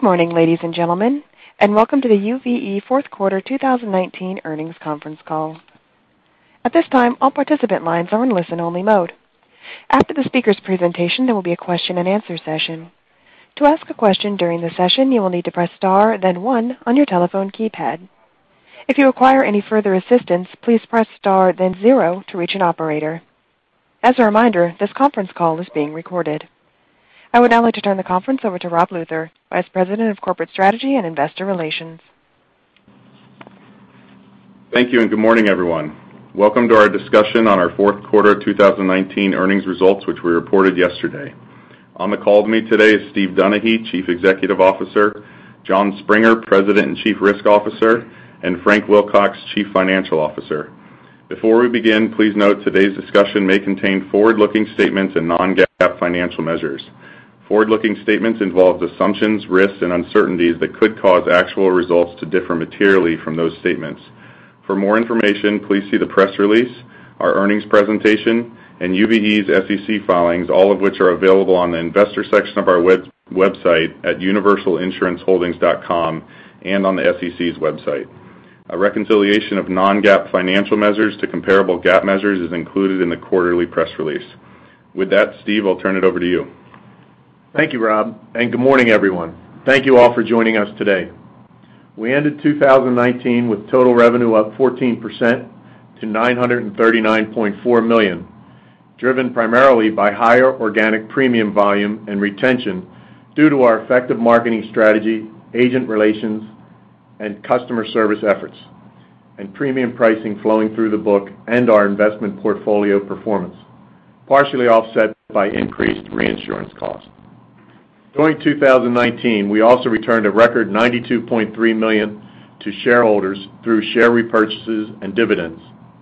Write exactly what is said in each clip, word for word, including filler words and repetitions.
morning, ladies and gentlemen, and welcome to the U V E fourth quarter two thousand nineteen earnings conference call. At this time, all participant lines are in listen-only mode. After the speaker's presentation, there will be a question-and-answer session. To ask a question during the session, you will need to press star, then one on your telephone keypad. If you require any further assistance, please press star, then zero to reach an operator. As a reminder, this conference call is being recorded. I would now like to turn the conference over to Rob Luther, Vice President of Corporate Strategy and Investor Relations. Thank you and good morning, everyone. Welcome to our discussion on our fourth quarter two thousand nineteen earnings results, which we reported yesterday. On the call with me today is Steve Donaghy, Chief Executive Officer, John Springer, President and Chief Risk Officer, and Frank Wilcox, Chief Financial Officer. Before we begin, please note today's discussion may contain forward-looking statements and non-GAAP financial measures. Forward-looking statements involve assumptions, risks, and uncertainties that could cause actual results to differ materially from those statements. For more information, please see the press release, our earnings presentation, and U V E's S E C filings, all of which are available on the investor section of our web- website at universal insurance holdings dot com and on the S E C's website. A reconciliation of non-GAAP financial measures to comparable GAAP measures is included in the quarterly press release. With that, Steve, I'll turn it over to you. Thank you, Rob, and good morning, everyone. Thank you all for joining us today. We ended two thousand nineteen with total revenue up fourteen percent to nine hundred thirty-nine point four million dollars, driven primarily by higher organic premium volume and retention due to our effective marketing strategy, agent relations, and customer service efforts, and premium pricing flowing through the book and our investment portfolio performance, partially offset by increased reinsurance costs. During two thousand nineteen, we also returned a record ninety-two point three million dollars to shareholders through share repurchases and dividends.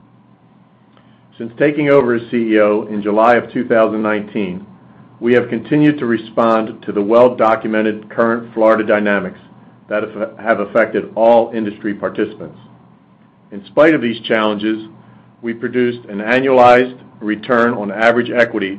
Since taking over as C E O in July of two thousand nineteen, we have continued to respond to the well-documented current Florida dynamics that have affected all industry participants. In spite of these challenges, we produced an annualized return on average equity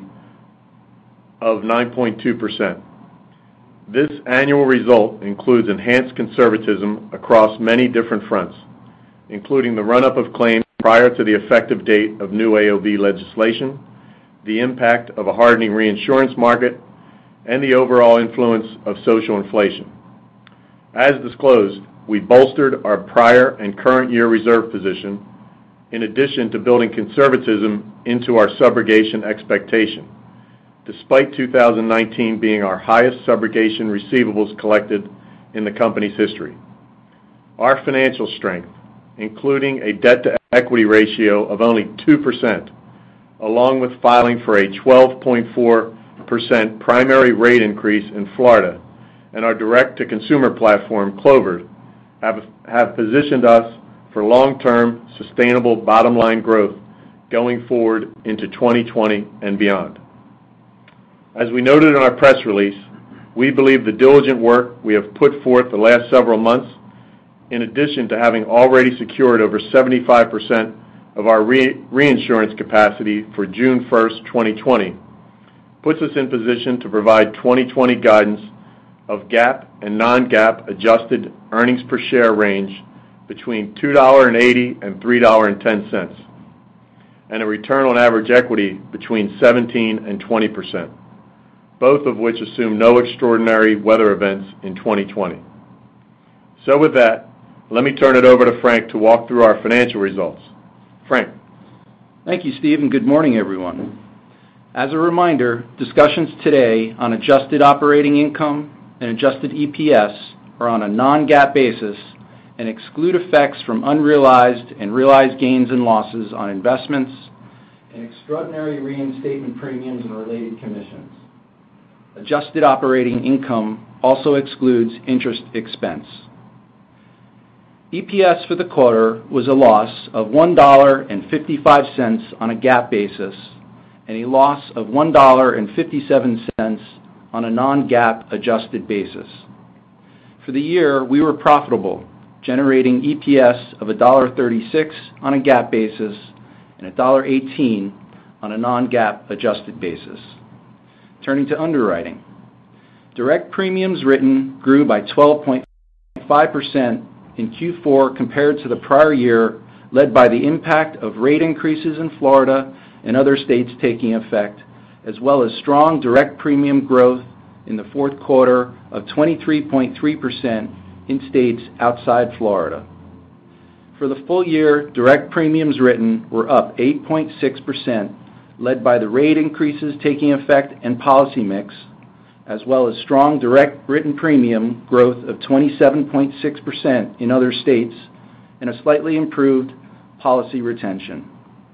of nine point two percent. This annual result includes enhanced conservatism across many different fronts, including the run-up of claims prior to the effective date of new A O B legislation, the impact of a hardening reinsurance market, and the overall influence of social inflation. As disclosed, we bolstered our prior and current year reserve position in addition to building conservatism into our subrogation expectation, despite two thousand nineteen being our highest subrogation receivables collected in the company's history. Our financial strength, including a debt-to-equity ratio of only two percent, along with filing for a twelve point four percent primary rate increase in Florida, and our direct-to-consumer platform, Clovered, have, have positioned us for long-term, sustainable bottom-line growth going forward into twenty twenty and beyond. As we noted in our press release, we believe the diligent work we have put forth the last several months, in addition to having already secured over seventy-five percent of our re- reinsurance capacity for June first, twenty twenty, puts us in position to provide twenty twenty guidance of GAAP and non-GAAP adjusted earnings per share range between two dollars and eighty cents and three dollars and ten cents, and a return on average equity between seventeen and twenty percent, both of which assume no extraordinary weather events in twenty twenty. So with that, let me turn it over to Frank to walk through our financial results. Frank. Thank you, Steve, and good morning, everyone. As a reminder, discussions today on adjusted operating income and adjusted E P S are on a non-GAAP basis and exclude effects from unrealized and realized gains and losses on investments and extraordinary reinstatement premiums and related commissions. Adjusted operating income also excludes interest expense. E P S for the quarter was a loss of one dollar and fifty-five cents on a GAAP basis and a loss of one dollar and fifty-seven cents on a non-GAAP adjusted basis. For the year, we were profitable, generating E P S of one dollar and thirty-six cents on a GAAP basis and one dollar and eighteen cents on a non-GAAP adjusted basis. Turning to underwriting. Direct premiums written grew by twelve point five percent in Q four compared to the prior year, led by the impact of rate increases in Florida and other states taking effect, as well as strong direct premium growth in the fourth quarter of twenty-three point three percent in states outside Florida. For the full year, direct premiums written were up eight point six percent, led by the rate increases taking effect and policy mix, as well as strong direct written premium growth of twenty-seven point six percent in other states and a slightly improved policy retention.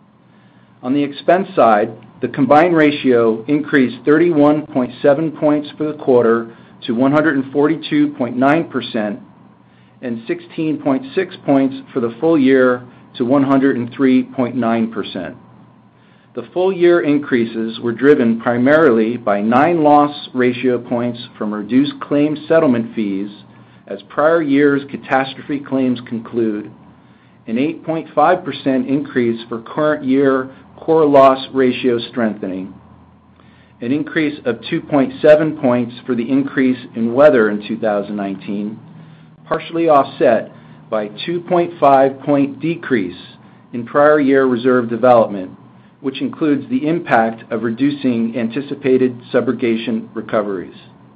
On the expense side, the combined ratio increased thirty-one point seven points for the quarter to one hundred forty-two point nine percent and sixteen point six points for the full year to one hundred three point nine percent. The full year increases were driven primarily by nine loss ratio points from reduced claim settlement fees as prior year's catastrophe claims conclude, an eight point five percent increase for current year core loss ratio strengthening, an increase of two point seven points for the increase in weather in two thousand nineteen, partially offset by two point five point decrease in prior year reserve development, which includes the impact of reducing anticipated subrogation recoveries.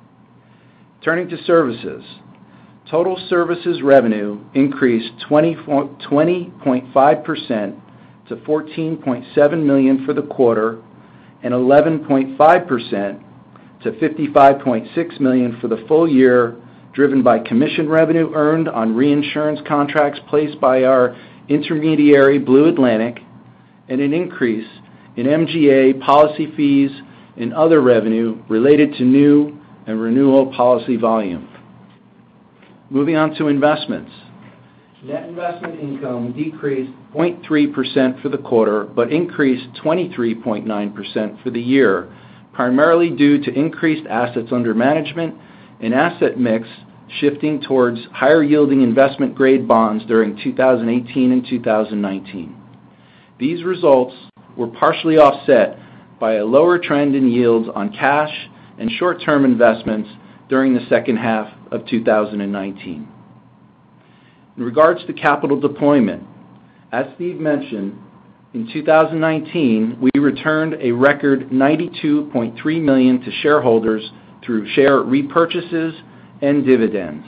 Turning to services. Total services revenue increased twenty point five percent to fourteen point seven million dollars for the quarter and eleven point five percent to fifty-five point six million dollars for the full year, driven by commission revenue earned on reinsurance contracts placed by our intermediary Blue Atlantic, and an increase in M G A policy fees and other revenue related to new and renewal policy volume. Moving on to investments. Net investment income decreased zero point three percent for the quarter, but increased twenty-three point nine percent for the year, primarily due to increased assets under management and asset mix shifting towards higher-yielding investment-grade bonds during two thousand eighteen and two thousand nineteen. These results were partially offset by a lower trend in yields on cash and short-term investments during the second half of two thousand nineteen. In regards to capital deployment, as Steve mentioned, in two thousand nineteen, we returned a record ninety-two point three million dollars to shareholders through share repurchases and dividends.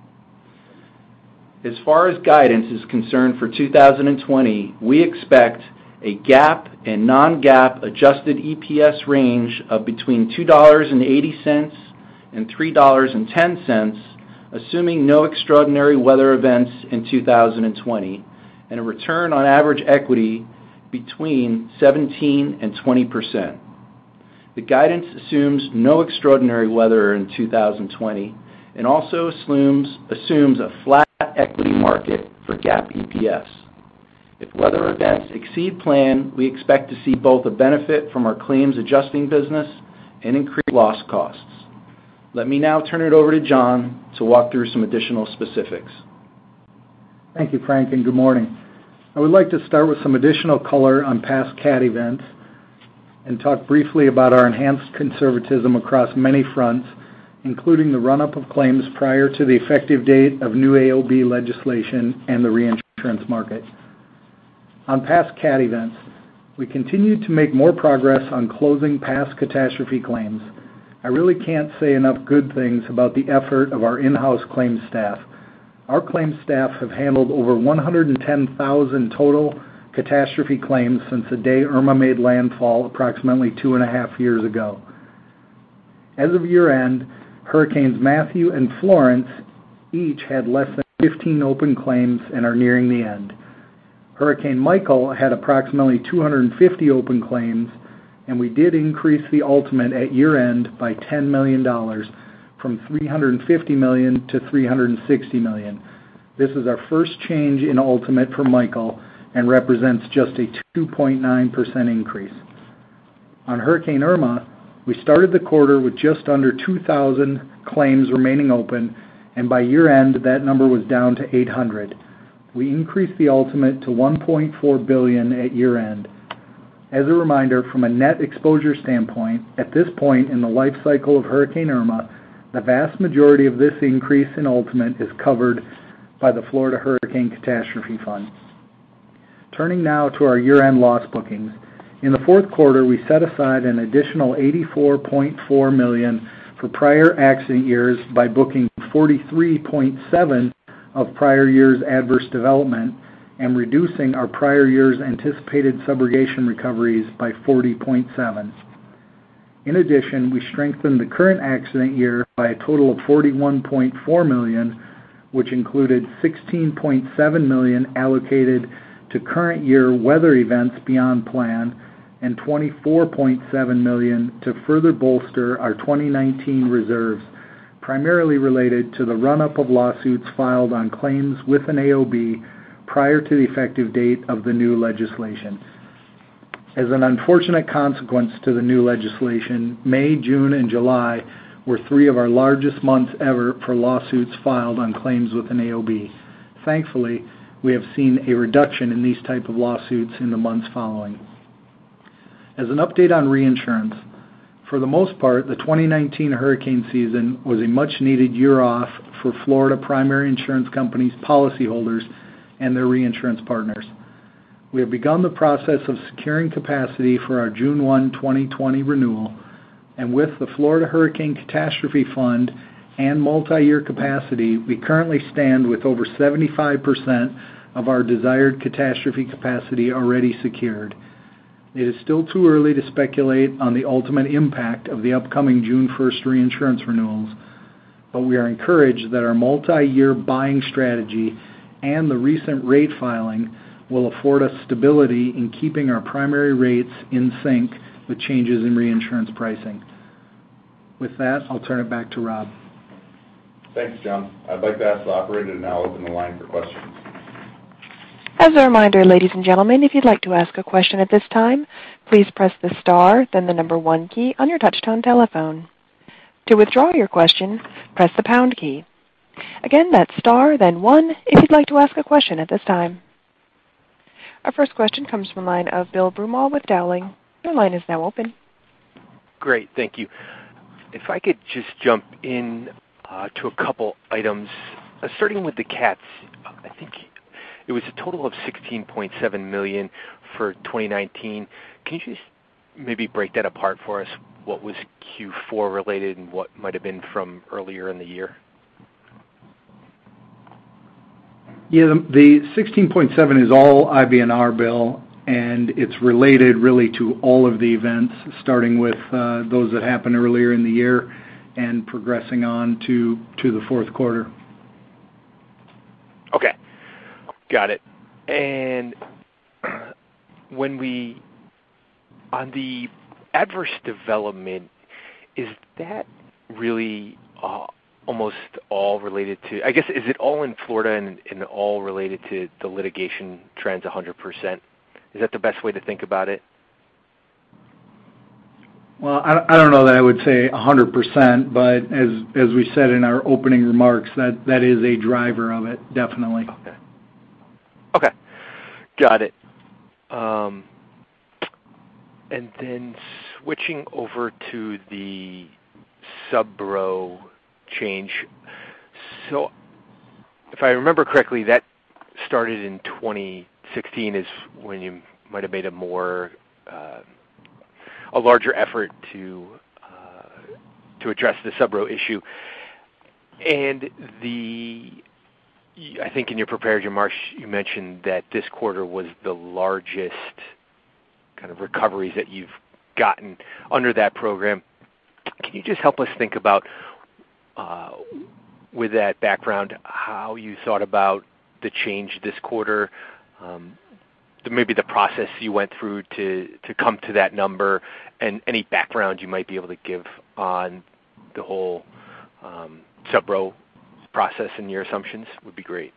As far as guidance is concerned for two thousand twenty, we expect a GAAP and non-GAAP adjusted E P S range of between two dollars and eighty cents and three dollars and ten cents, assuming no extraordinary weather events in two thousand twenty, and a return on average equity between seventeen and twenty percent. The guidance assumes no extraordinary weather in two thousand twenty and also assumes, assumes a flat equity market for GAAP E P S. If weather events exceed plan, we expect to see both a benefit from our claims adjusting business and increased loss costs. Let me now turn it over to John to walk through some additional specifics. Thank you, Frank, and good morning. I would like to start with some additional color on past cat events and talk briefly about our enhanced conservatism across many fronts, including the run-up of claims prior to the effective date of new A O B legislation and the reinsurance market. On past cat events, we continued to make more progress on closing past catastrophe claims. I really can't say enough good things about the effort of our in-house claims staff. Our claims staff have handled over one hundred ten thousand total catastrophe claims since the day Irma made landfall approximately two and a half years ago. As of year-end, Hurricanes Matthew and Florence each had less than fifteen open claims and are nearing the end. Hurricane Michael had approximately two hundred fifty open claims, and we did increase the ultimate at year-end by ten million dollars from three hundred fifty million dollars to three hundred sixty million dollars. This is our first change in ultimate for Michael and represents just a two point nine percent increase. On Hurricane Irma, we started the quarter with just under two thousand claims remaining open, and by year-end that number was down to eight hundred. We increased the ultimate to one point four billion dollars at year-end. As a reminder, from a net exposure standpoint, at this point in the life cycle of Hurricane Irma, The vast majority of this increase in ultimate is covered by the Florida Hurricane Catastrophe Fund. Turning now to our year-end loss bookings. In the fourth quarter, we set aside an additional eighty-four point four million dollars for prior accident years by booking forty-three point seven of prior year's adverse development and reducing our prior year's anticipated subrogation recoveries by forty point seven. In addition, we strengthened the current accident year by a total of forty-one point four million dollars, which included sixteen point seven million dollars allocated to current year weather events beyond plan and twenty-four point seven million dollars to further bolster our twenty nineteen reserves, primarily related to the run-up of lawsuits filed on claims with an A O B prior to the effective date of the new legislation. As an unfortunate consequence to the new legislation, May, June, and July were three of our largest months ever for lawsuits filed on claims with an A O B. Thankfully, we have seen a reduction in these type of lawsuits in the months following. As an update on reinsurance, for the most part, the twenty nineteen hurricane season was a much-needed year off for Florida primary insurance companies' policyholders and their reinsurance partners. We have begun the process of securing capacity for our June first, twenty twenty renewal, and with the Florida Hurricane Catastrophe Fund and multi-year capacity, we currently stand with over seventy-five percent of our desired catastrophe capacity already secured. It is still too early to speculate on the ultimate impact of the upcoming June first reinsurance renewals, but we are encouraged that our multi-year buying strategy and the recent rate filing will afford us stability in keeping our primary rates in sync with changes in reinsurance pricing. With that, I'll turn it back to Rob. Thanks, John. I'd like to ask the operator to now open the line for questions. As a reminder, ladies and gentlemen, if you'd like to ask a question at this time, please press the star, then the number one key on your touch-tone telephone. To withdraw your question, press the pound key. Again, that's star, then one, if you'd like to ask a question at this time. Our first question comes from the line of Bill Broomall with Dowling. Your line is now open. Great, thank you. If I could just jump in uh, to a couple items, uh, starting with the cats. I think it was a total of sixteen point seven million dollars for twenty nineteen. Can you just maybe break that apart for us? What was Q four related and what might have been from earlier in the year? Yeah, the, the sixteen point seven is all I B N R, Bill, and it's related really to all of the events, starting with uh, those that happened earlier in the year and progressing on to, to the fourth quarter. Okay, got it. And when we, on the adverse development, is that really uh, almost all related to, I guess, is it all in Florida and, and all related to the litigation trends one hundred percent? Is that the best way to think about it? Well, I, I don't know that I would say one hundred percent, but as as we said in our opening remarks, that, that is a driver of it, definitely. Okay. Okay, got it. Um, and then switching over to the subro change. So if I remember correctly, that started in twenty sixteen is when you might have made a more uh, a larger effort to uh, to address the subro issue. And the I think in your prepared remarks you mentioned that this quarter was the largest kind of recoveries that you've gotten under that program. Can you just help us think about, uh, with that background, how you thought about the change this quarter, um, the, maybe the process you went through to, to come to that number, and any background you might be able to give on the whole um, subro process and your assumptions would be great.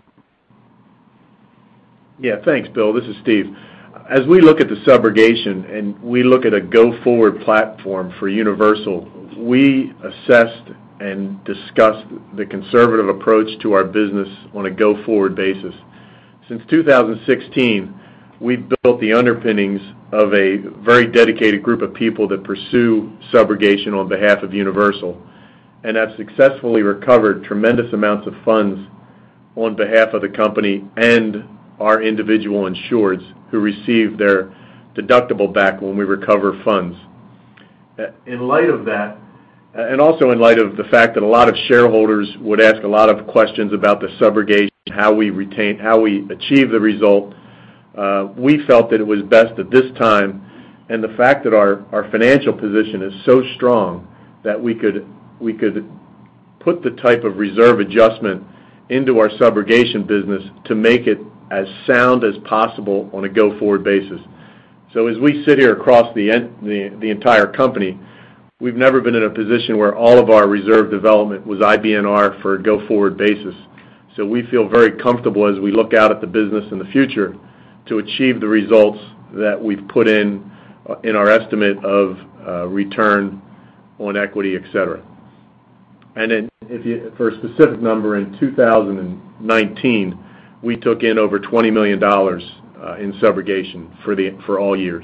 Yeah, thanks, Bill. This is Steve. As we look at the subrogation and we look at a go-forward platform for Universal, we assessed and discussed the conservative approach to our business on a go-forward basis. Since two thousand sixteen, we've built the underpinnings of a very dedicated group of people that pursue subrogation on behalf of Universal. and have successfully recovered tremendous amounts of funds on behalf of the company and our individual insureds who receive their deductible back when we recover funds. In light of that, and also in light of the fact that a lot of shareholders would ask a lot of questions about the subrogation, how we retain, how we achieve the result, uh, we felt that it was best at this time, and the fact that our, our financial position is so strong that we could we could put the type of reserve adjustment into our subrogation business to make it as sound as possible on a go-forward basis. So as we sit here across the, the the entire company, we've never been in a position where all of our reserve development was I B N R for a go-forward basis. So we feel very comfortable as we look out at the business in the future to achieve the results that we've put in in our estimate of uh, return on equity, et cetera. And then if you, for a specific number, in two thousand nineteen, we took in over twenty million dollars uh, in subrogation for the for all years.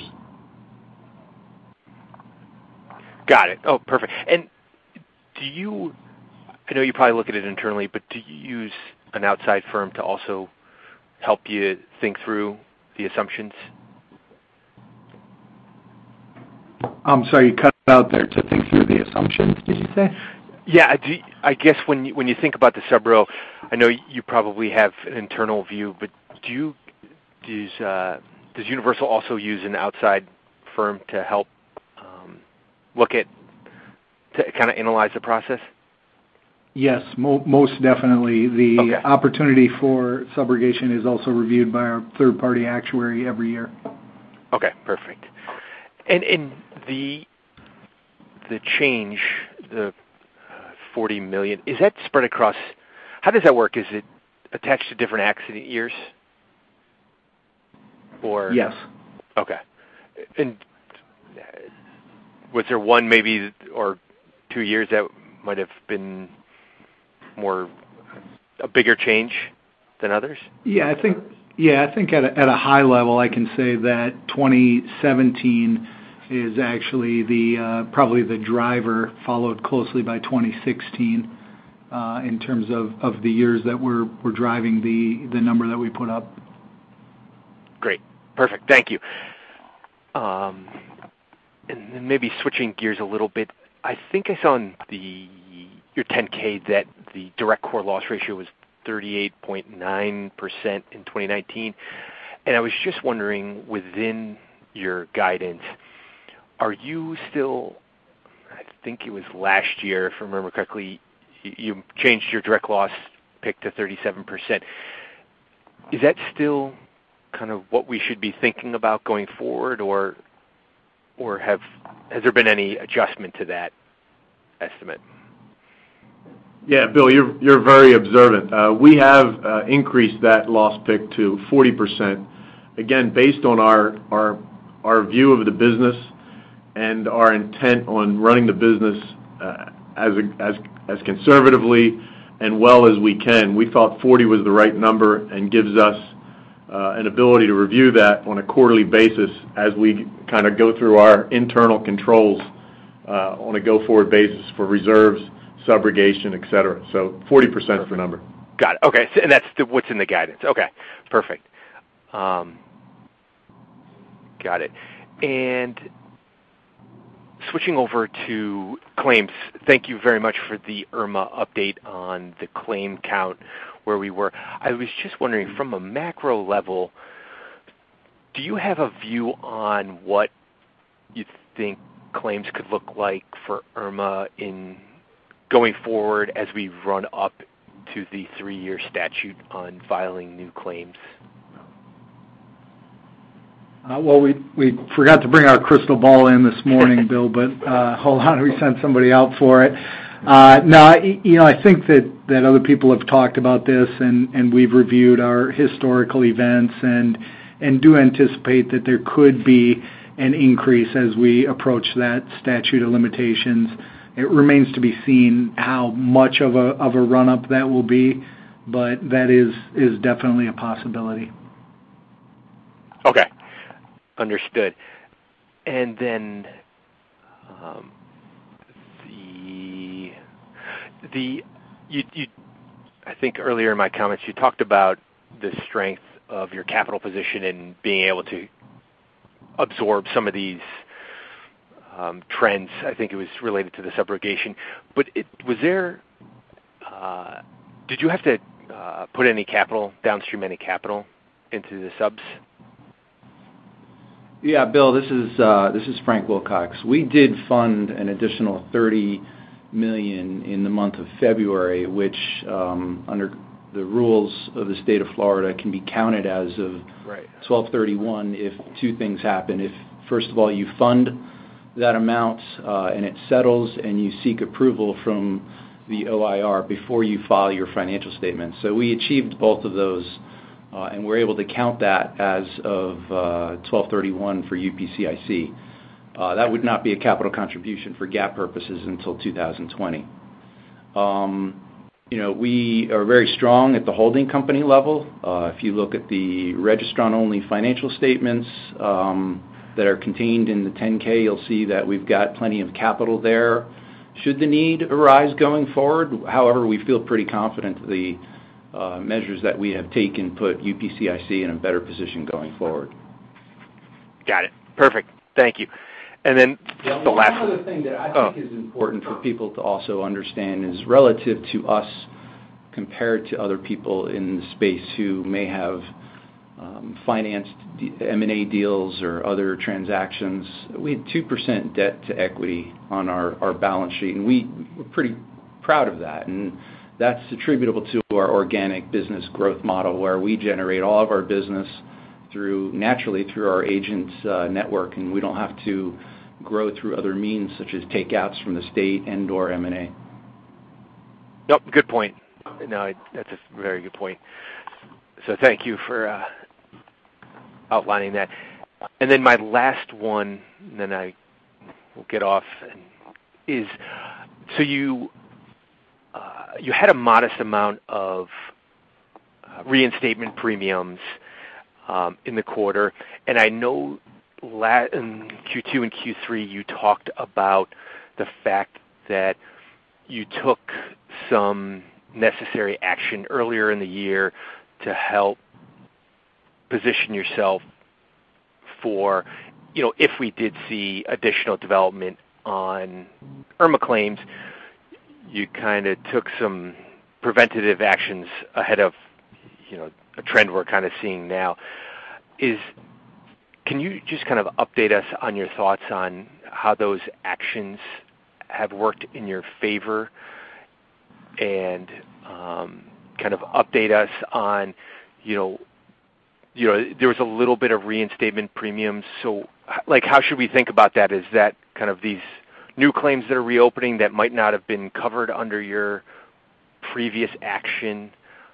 Got it. Oh, perfect. And do you, I know you probably look at it internally, but do you use an outside firm to also help you think through the assumptions? I'm sorry, you cut out there. To think through the assumptions, did you say? Yeah, do you, I guess when you, when you think about the subro, I know you probably have an internal view, but do you does uh, does Universal also use an outside firm to help um, look at to kind of analyze the process? Yes, mo- most definitely. The Okay. opportunity for subrogation is also reviewed by our third-party actuary every year. Okay, perfect. And and the the change, the forty million, is that spread across? How does that work? Is it attached to different accident years? Or Yes. Okay. And was there one maybe or two years that might have been more a bigger change than others? Yeah, I think yeah, I think at a, at a high level, I can say that twenty seventeen is actually the uh, probably the driver, followed closely by twenty sixteen uh, in terms of, of the years that we're we're driving the the number that we put up. Great, perfect, thank you. Um, and then maybe switching gears a little bit, I think I saw in the your ten K that the direct core loss ratio was thirty-eight point nine percent in twenty nineteen, and I was just wondering, within your guidance, are you still, I think it was last year, if I remember correctly, you changed your direct loss pick to thirty-seven percent. Is that still kind of what we should be thinking about going forward, or or have has there been any adjustment to that estimate? Yeah, Bill, you're you're very observant. Uh, we have uh, increased that loss pick to forty percent, again, based on our our our view of the business and our intent on running the business uh, as a, as as conservatively and well as we can. We thought forty was the right number and gives us uh, an ability to review that on a quarterly basis as we kind of go through our internal controls uh, on a go-forward basis for reserves, subrogation, et cetera. So forty percent is the number. Got it. Okay, so, and that's the, what's in the guidance. Okay, perfect. Um, got it. And switching over to claims, thank you very much for the Irma update on the claim count where we were. I was just wondering, from a macro level, do you have a view on what you think claims could look like for Irma in going forward as we run up to the three-year statute on filing new claims? Uh, well, we we forgot to bring our crystal ball in this morning, Bill, but uh, hold on, we sent somebody out for it. Uh, no, I, you know, I think that, that other people have talked about this, and, and we've reviewed our historical events, and and do anticipate that there could be an increase as we approach that statute of limitations. It remains to be seen how much of a of a run up that will be, but that is is definitely a possibility. Okay. Understood. And then um, the the you, you, I think earlier in my comments you talked about the strength of your capital position and being able to absorb some of these um, trends. I think it was related to the subrogation. But it, was there? Uh, did you have to uh, put any capital, downstream any capital, into the subs? Yeah, Bill, this is uh, this is Frank Wilcox. We did fund an additional thirty million dollars in the month of February, which um, under the rules of the state of Florida can be counted as of right. twelve thirty-one if two things happen. If, first of all, you fund that amount uh, and it settles and you seek approval from the O I R before you file your financial statements. So we achieved both of those, uh, and we're able to count that as of uh, twelve thirty-one for U P C I C. Uh, that would not be a capital contribution for GAAP purposes until two thousand twenty. Um, you know, we are very strong at the holding company level. Uh, if you look at the registrant-only financial statements um, that are contained in the ten K, you'll see that we've got plenty of capital there should the need arise going forward. However, we feel pretty confident that the uh, measures that we have taken put U P C I C in a better position going forward. Got it. Perfect. Thank you. And then yeah, the one last other thing that I oh. think is important for people to also understand is relative to us compared to other people in the space who may have um, financed M and A deals or other transactions. We had two percent debt to equity on our, our balance sheet, and we, we're pretty proud of that. And that's attributable to our organic business growth model, where we generate all of our business through naturally through our agent uh, network, and we don't have to grow through other means such as takeouts from the state and or M and A. Nope, good point. No, that's a very good point. So thank you for uh, outlining that. And then my last one, and then I will get off, is so you uh, you had a modest amount of uh, reinstatement premiums um, in the quarter, and I know la- in Q two and Q three you talked about the fact that you took some necessary action earlier in the year to help position yourself for, you know, if we did see additional development on Irma claims, you kind of took some preventative actions ahead of, you know, a trend we're kind of seeing now. Is can you just kind of update us on your thoughts on how those actions have worked in your favor, and um, kind of update us on, you know, you know, there was a little bit of reinstatement premiums. So, like, how should we think about that? Is that kind of these new claims that are reopening that might not have been covered under your previous action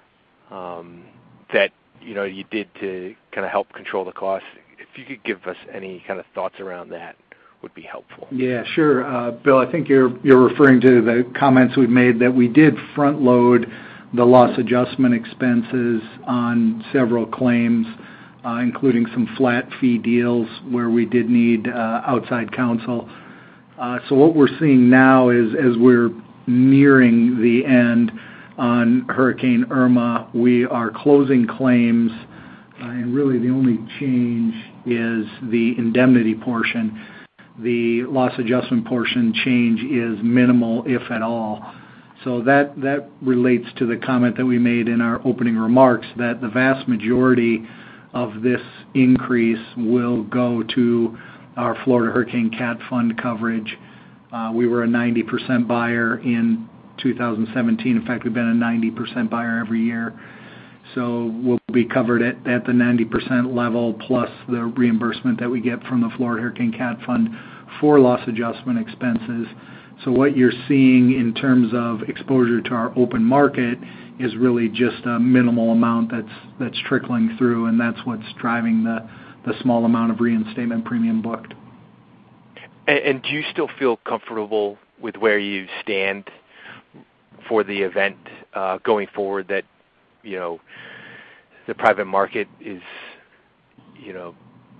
um, that, you know, you did to kind of help control the costs? If you could give us any kind of thoughts around that, would be helpful. Yeah, sure. Uh, Bill, I think you're you're referring to the comments we've made that we did front load the loss adjustment expenses on several claims, uh, including some flat fee deals where we did need uh, outside counsel. Uh, so what we're seeing now is, as we're nearing the end on Hurricane Irma, we are closing claims, uh, and really the only change is the indemnity portion. The loss adjustment portion change is minimal, if at all. So that, that relates to the comment that we made in our opening remarks that the vast majority of this increase will go to our Florida Hurricane Cat Fund coverage. Uh, we were a ninety percent buyer in two thousand seventeen. In fact, we've been a ninety percent buyer every year. So we'll be covered at, at the ninety percent level, plus the reimbursement that we get from the Florida Hurricane Cat Fund for loss adjustment expenses. So what you're seeing in terms of exposure to our open market is really just a minimal amount that's that's trickling through, and that's what's driving the, the small amount of reinstatement premium booked. And, and do you still feel comfortable with where you stand for the event uh, going forward, that, you know, the private market is, you know,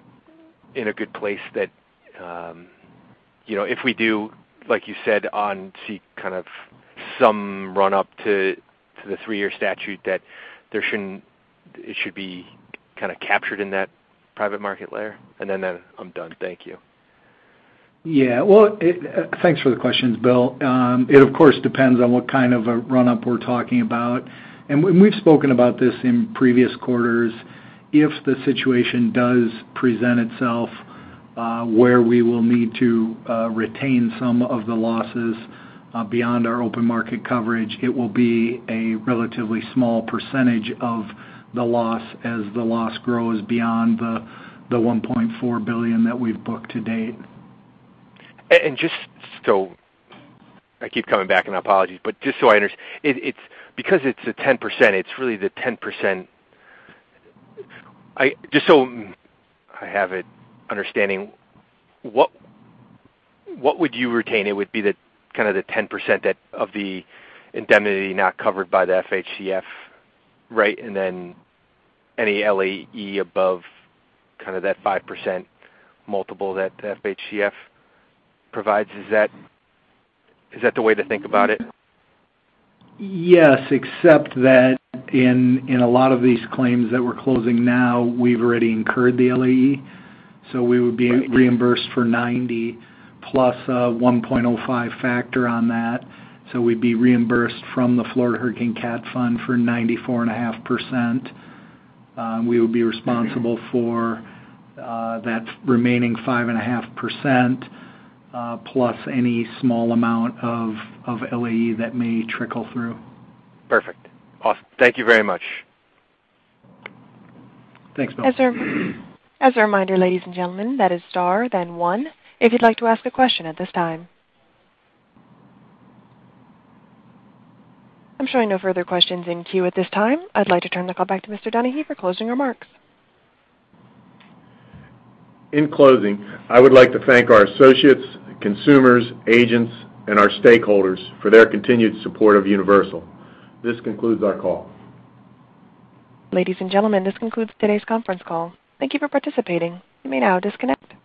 in a good place, that, um, you know, if we do, like you said, on see kind of some run-up to, to the three-year statute that there shouldn't, it should be kind of captured in that private market layer? And then, then I'm done. Thank you. Yeah, well, it, uh, thanks for the questions, Bill. Um, it, of course, depends on what kind of a run-up we're talking about. And we've spoken about this in previous quarters. If the situation does present itself uh, where we will need to uh, retain some of the losses uh, beyond our open market coverage, it will be a relatively small percentage of the loss as the loss grows beyond the, the one point four billion dollars that we've booked to date. And just so, I keep coming back, and apologies, but just so I understand, it, it's because it's a ten percent, it's really the ten percent. I just so I have it understanding, what what would you retain? It would be the kind of the ten percent that of the indemnity not covered by the F H C F, right? And then any L A E above kind of that five percent multiple that the F H C F provides. Is that is that the way to think about it? Yes, except that in in a lot of these claims that we're closing now, we've already incurred the L A E, so we would be right. reimbursed for ninety plus a one point oh five factor on that. So we'd be reimbursed from the Florida Hurricane Cat Fund for ninety-four point five percent. Um, we would be responsible for uh, that remaining five point five percent. Uh, plus any small amount of, of L A E that may trickle through. Perfect. Awesome. Thank you very much. Thanks, Bill. As a, as a reminder, ladies and gentlemen, that is star, then one, if you'd like to ask a question at this time. I'm showing no further questions in queue at this time. I'd like to turn the call back to Mister Donaghy for closing remarks. In closing, I would like to thank our associates, consumers, agents, and our stakeholders for their continued support of Universal. This concludes our call. Ladies and gentlemen, this concludes today's conference call. Thank you for participating. You may now disconnect.